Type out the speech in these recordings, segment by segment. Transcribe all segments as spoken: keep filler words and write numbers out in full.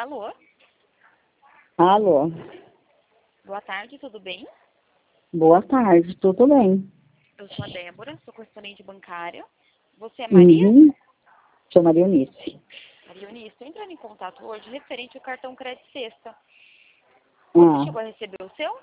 Alô? Alô? Boa tarde, tudo bem? Boa tarde, tudo bem? Eu sou a Débora, sou correspondente bancária. Você é Maria? Uhum. Sou Maria Eunice. Maria Eunice, estou entrando em contato hoje referente ao cartão Crédito Sexta. Você Ah, chegou a receber o seu?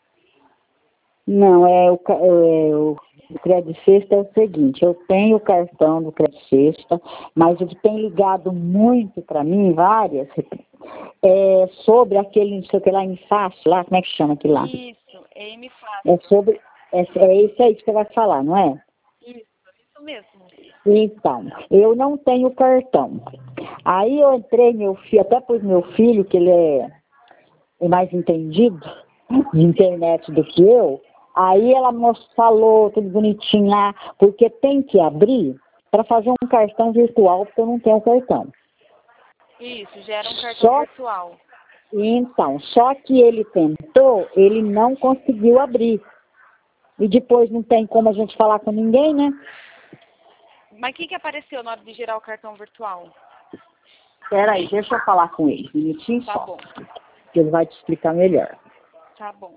não, é o, ca- é, o, o Crédito Sexta é o seguinte, eu tenho o cartão do Crédito Sexta, mas o que tem ligado muito para mim, várias, é sobre aquele, não sei o que lá, em fácil lá, como é que chama aquilo lá? Isso, é M É Fácil. sobre, é, é isso aí que você vai falar, não é? Isso, isso mesmo. Então, eu não tenho cartão. Aí eu entrei, meu filho, até pus meu filho, que ele é, é mais entendido de internet do que eu, aí ela mos- falou tudo bonitinho lá, porque tem que abrir para fazer um cartão virtual, porque eu não tenho cartão. Isso, gera um cartão Só, virtual. então, só que ele tentou, ele não conseguiu abrir. E depois não tem como a gente falar com ninguém, né? Mas o que, que apareceu na hora de gerar o cartão virtual? Peraí, deixa eu falar com ele, um minutinho Tá só, bom, que ele vai te explicar melhor. tá bom.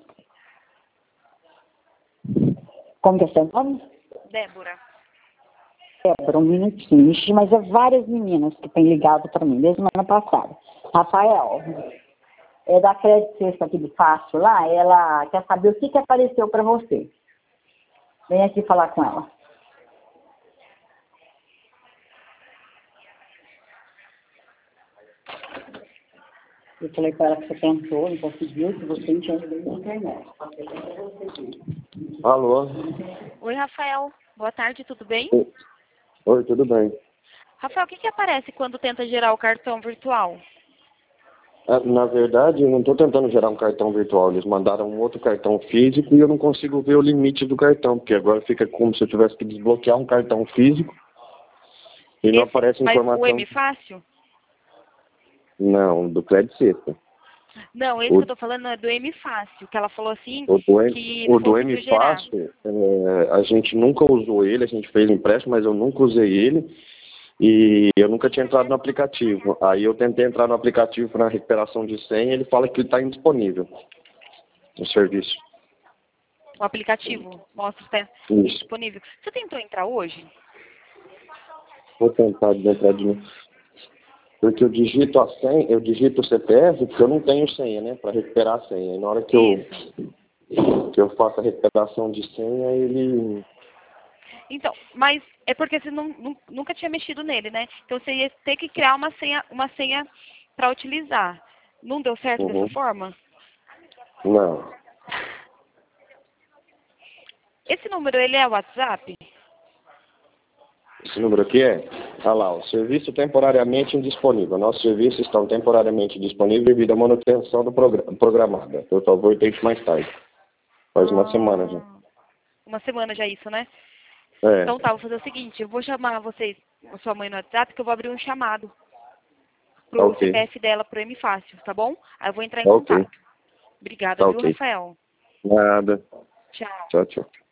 Como que é seu nome? Débora. Débora, um minutinho. Ixi, mas é várias meninas que têm ligado para mim, desde semana passada. Rafael, é da Crédito Sexta aqui de Fácil lá, ela quer saber o que, que apareceu para você. Vem aqui falar com ela. Eu falei para ela que você tentou, não conseguiu, que você entendeu na internet. Alô? Oi, Rafael. Boa tarde, tudo bem? Oi, tudo bem? Rafael, o que, que aparece quando tenta gerar o cartão virtual? Ah, Na verdade, eu não estou tentando gerar um cartão virtual. Eles mandaram um outro cartão físico e eu não consigo ver o limite do cartão, porque agora fica como se eu tivesse que desbloquear um cartão físico e não Esse, aparece mas o informação. M Fácil? Não, do Crédito Sexta. Não, esse O, que eu tô falando é do M Fácil, que ela falou assim o do, M- que o não do conseguiu M gerar. Fácil, é, a gente nunca usou ele, a gente fez empréstimo, mas eu nunca usei ele. E eu nunca tinha entrado no aplicativo. Aí eu tentei entrar no aplicativo para recuperação de senha e ele fala que ele está indisponível, o serviço. O aplicativo mostra que está Isso. disponível. Você tentou entrar hoje? Vou tentar entrar de novo. Porque eu digito a senha, eu digito o C P F, porque eu não tenho senha, né? Para recuperar a senha. E na hora que eu, Isso. que eu faço a recuperação de senha, ele. Então, mas é porque você não, nu- nunca tinha mexido nele, né? Então você ia ter que criar uma senha, uma senha para utilizar. Não deu certo Uhum. dessa forma? Não. Esse número, ele é WhatsApp? Esse número aqui é. Olha lá, o serviço temporariamente indisponível. Nossos serviços estão temporariamente disponíveis devido à manutenção do progra- programada. Por favor, tente mais tarde. Faz uma semana já. Ah, uma semana já isso, né? É. Então tá, vou fazer o seguinte, eu vou chamar vocês, a sua mãe no WhatsApp, que eu vou abrir um chamado pro Ok. C P F dela, pro M Fácil, tá bom? Aí eu vou entrar em Ok. contato. Obrigada, Tá viu, ok. Rafael? Nada. Tchau. Tchau, tchau.